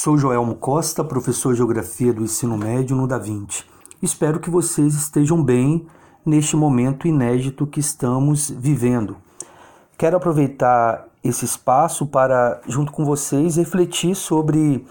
Sou Joelmo Costa, professor de Geografia do Ensino Médio no Da-Vinci. Espero que vocês estejam bem neste momento inédito que estamos vivendo. Quero aproveitar esse espaço para, junto com vocês, refletir sobre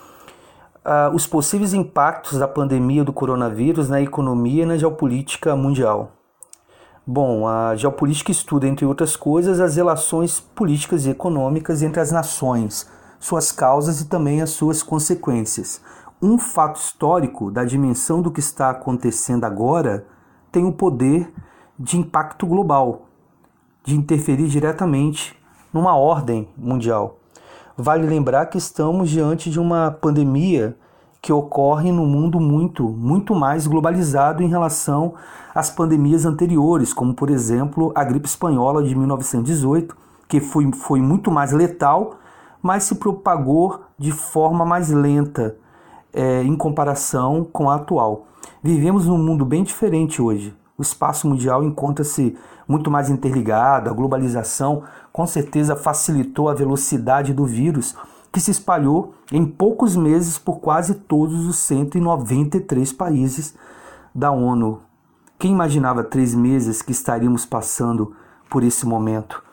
os possíveis impactos da pandemia do coronavírus na economia e na geopolítica mundial. Bom, a geopolítica estuda, entre outras coisas, as relações políticas e econômicas entre as nações, suas causas e também as suas consequências. Um fato histórico da dimensão do que está acontecendo agora tem o poder de impacto global, de interferir diretamente numa ordem mundial. Vale lembrar que estamos diante de uma pandemia que ocorre no mundo muito mais globalizado em relação às pandemias anteriores, como, por exemplo, a gripe espanhola de 1918, que foi muito mais letal, mas se propagou de forma mais lenta em comparação com a atual. Vivemos num mundo bem diferente hoje. O espaço mundial encontra-se muito mais interligado, a globalização com certeza facilitou a velocidade do vírus, que se espalhou em poucos meses por quase todos os 193 países da ONU. Quem imaginava 3 meses que estaríamos passando por esse momento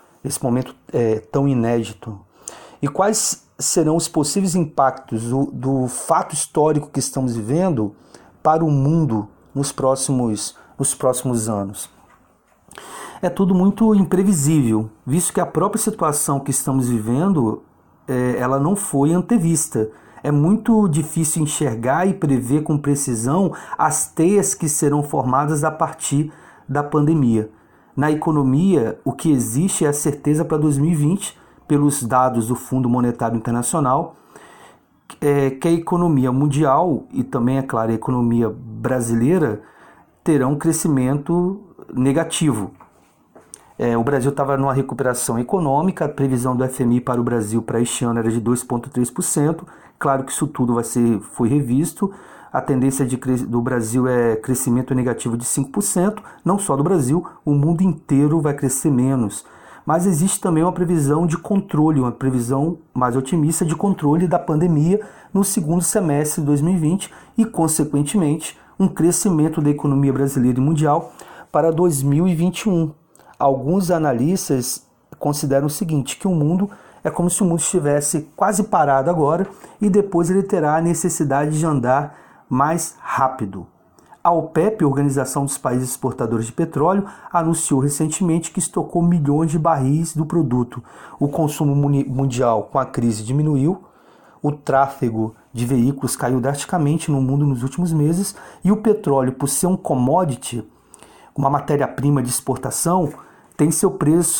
tão inédito? E quais serão os possíveis impactos do fato histórico que estamos vivendo para o mundo nos próximos anos? É tudo muito imprevisível, visto que a própria situação que estamos vivendo ela não foi antevista. É muito difícil enxergar e prever com precisão as teias que serão formadas a partir da pandemia. Na economia, o que existe é a certeza para 2020, pelos dados do Fundo Monetário Internacional, que a economia mundial e também, é claro, a economia brasileira terão um crescimento negativo. O Brasil estava numa recuperação econômica, a previsão do FMI para o Brasil para este ano era de 2,3%. Claro que isso tudo foi revisto. A tendência do Brasil é crescimento negativo de 5%. Não só do Brasil, o mundo inteiro vai crescer menos. Mas existe também uma previsão de controle, uma previsão mais otimista de controle da pandemia no segundo semestre de 2020 e, consequentemente, um crescimento da economia brasileira e mundial para 2021. Alguns analistas consideram o seguinte, que o mundo é como se o mundo estivesse quase parado agora e depois ele terá a necessidade de andar mais rápido. A OPEP, Organização dos Países Exportadores de Petróleo, anunciou recentemente que estocou milhões de barris do produto. O consumo mundial com a crise diminuiu, o tráfego de veículos caiu drasticamente no mundo nos últimos meses e o petróleo, por ser um commodity, uma matéria-prima de exportação, teve seu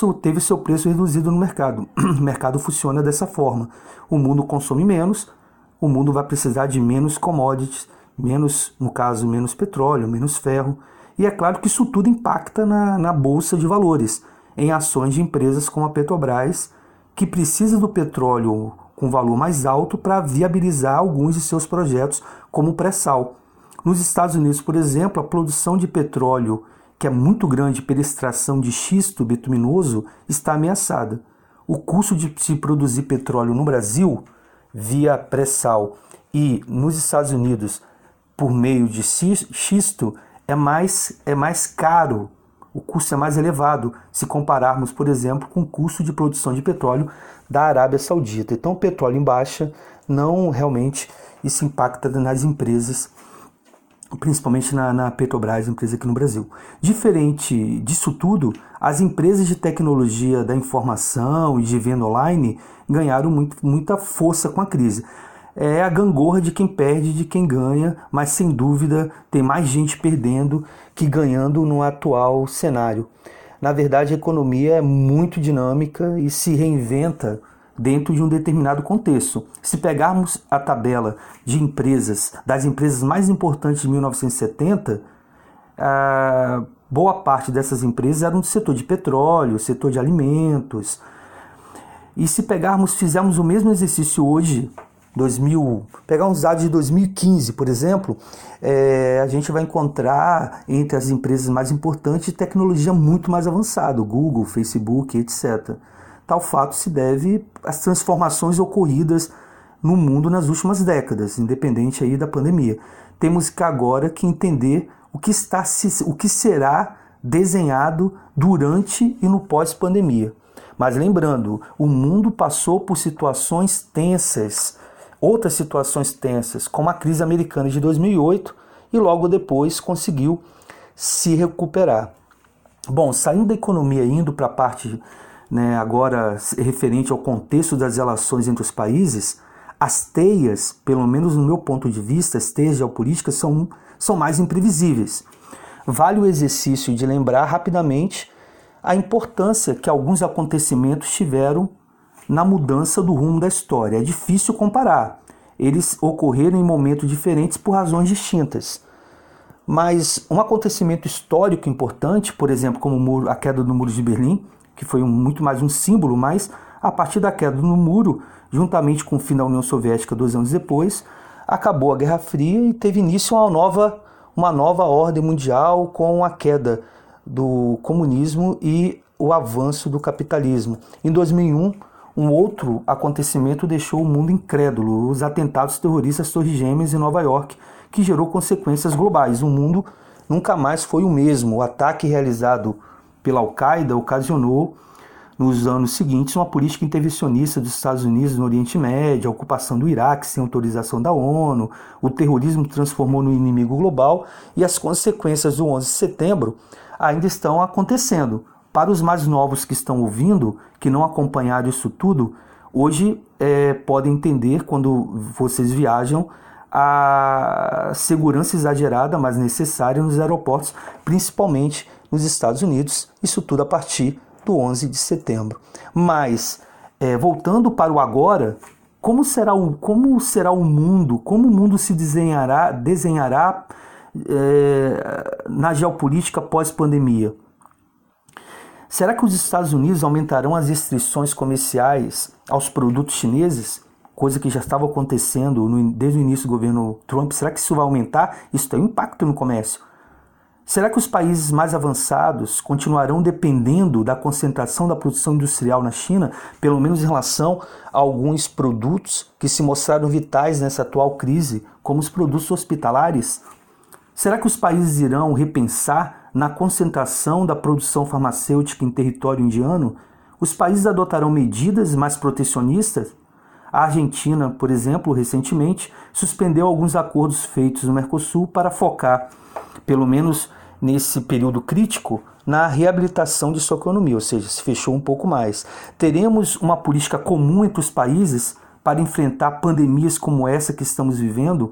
preço reduzido no mercado. O mercado funciona dessa forma. O mundo consome menos, o mundo vai precisar de menos commodities, menos petróleo, menos ferro. E é claro que isso tudo impacta na Bolsa de Valores, em ações de empresas como a Petrobras, que precisa do petróleo com valor mais alto para viabilizar alguns de seus projetos, como o pré-sal. Nos Estados Unidos, por exemplo, a produção de petróleo, que é muito grande pela extração de xisto bituminoso, está ameaçada. O custo de se produzir petróleo no Brasil, via pré-sal, e nos Estados Unidos, por meio de xisto, é mais caro, o custo é mais elevado, se compararmos, por exemplo, com o custo de produção de petróleo da Arábia Saudita. Então, o petróleo em baixa, não realmente, isso impacta nas empresas, principalmente na Petrobras, empresa aqui no Brasil. Diferente disso tudo, as empresas de tecnologia da informação e de venda online ganharam muita força com a crise. É a gangorra de quem perde, de quem ganha, mas sem dúvida tem mais gente perdendo que ganhando no atual cenário. Na verdade, a economia é muito dinâmica e se reinventa dentro de um determinado contexto. Se pegarmos a tabela de empresas, das empresas mais importantes de 1970, boa parte dessas empresas eram do setor de petróleo, setor de alimentos. E se fizermos o mesmo exercício hoje, pegar uns dados de 2015, por exemplo, a gente vai encontrar entre as empresas mais importantes tecnologia muito mais avançada, Google, Facebook, etc. Tal fato se deve às transformações ocorridas no mundo nas últimas décadas, independente aí da pandemia. Temos que agora que entender o que será desenhado durante e no pós-pandemia. Mas lembrando, o mundo passou por situações tensas, outras situações tensas, como a crise americana de 2008, e logo depois conseguiu se recuperar. Bom, saindo da economia e indo para a parte, agora referente ao contexto das relações entre os países, as teias, pelo menos no meu ponto de vista, as teias geopolíticas são mais imprevisíveis. Vale o exercício de lembrar rapidamente a importância que alguns acontecimentos tiveram na mudança do rumo da história. É difícil comparar. Eles ocorreram em momentos diferentes por razões distintas. Mas um acontecimento histórico importante, por exemplo, como a queda do Muro de Berlim, que foi muito mais um símbolo, mas a partir da queda do muro, juntamente com o fim da União Soviética 2 anos depois, acabou a Guerra Fria e teve início uma nova ordem mundial com a queda do comunismo e o avanço do capitalismo. Em 2001, um outro acontecimento deixou o mundo incrédulo, os atentados terroristas às Torres Gêmeas em Nova York, que gerou consequências globais. O mundo nunca mais foi o mesmo. O ataque realizado pela Al-Qaeda ocasionou, nos anos seguintes, uma política intervencionista dos Estados Unidos no Oriente Médio, a ocupação do Iraque sem autorização da ONU, o terrorismo transformou no inimigo global e as consequências do 11 de setembro ainda estão acontecendo. Para os mais novos que estão ouvindo, que não acompanharam isso tudo, hoje podem entender, quando vocês viajam, a segurança exagerada, mas necessária nos aeroportos, principalmente nos Estados Unidos, isso tudo a partir do 11 de setembro. Mas, voltando para o agora, como será o mundo, como o mundo se desenhará na geopolítica pós-pandemia? Será que os Estados Unidos aumentarão as restrições comerciais aos produtos chineses? Coisa que já estava acontecendo desde o início do governo Trump. Será que isso vai aumentar? Isso tem um impacto no comércio. Será que os países mais avançados continuarão dependendo da concentração da produção industrial na China, pelo menos em relação a alguns produtos que se mostraram vitais nessa atual crise, como os produtos hospitalares? Será que os países irão repensar na concentração da produção farmacêutica em território indiano? Os países adotarão medidas mais protecionistas? A Argentina, por exemplo, recentemente suspendeu alguns acordos feitos no Mercosul para focar, pelo menos nesse período crítico, na reabilitação de sua economia, ou seja, se fechou um pouco mais. Teremos uma política comum entre os países para enfrentar pandemias como essa que estamos vivendo?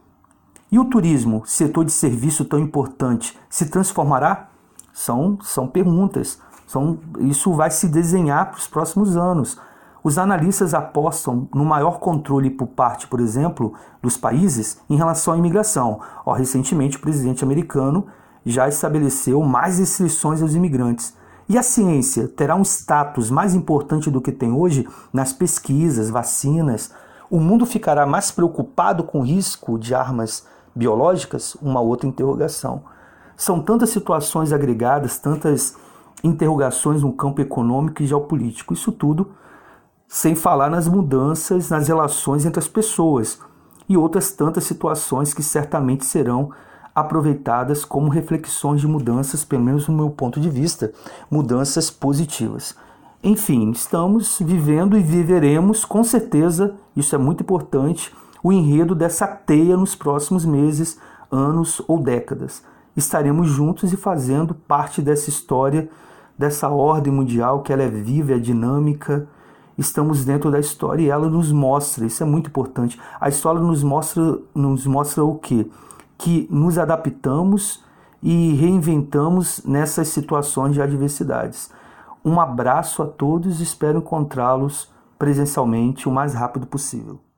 E o turismo, setor de serviço tão importante, se transformará? São perguntas. Isso vai se desenhar para os próximos anos. Os analistas apostam no maior controle por parte, por exemplo, dos países em relação à imigração. Recentemente, o presidente americano já estabeleceu mais restrições aos imigrantes. E a ciência terá um status mais importante do que tem hoje nas pesquisas, vacinas? O mundo ficará mais preocupado com o risco de armas biológicas? Uma outra interrogação. São tantas situações agregadas, tantas interrogações no campo econômico e geopolítico. Isso tudo sem falar nas mudanças nas relações entre as pessoas e outras tantas situações que certamente serão aproveitadas como reflexões de mudanças, pelo menos no meu ponto de vista, mudanças positivas. Enfim, estamos vivendo e viveremos, com certeza, isso é muito importante, o enredo dessa teia nos próximos meses, anos ou décadas. Estaremos juntos e fazendo parte dessa história, dessa ordem mundial, que ela é viva, é dinâmica. Estamos dentro da história e ela nos mostra, isso é muito importante. A história nos mostra o quê? Que nos adaptamos e reinventamos nessas situações de adversidades. Um abraço a todos e espero encontrá-los presencialmente o mais rápido possível.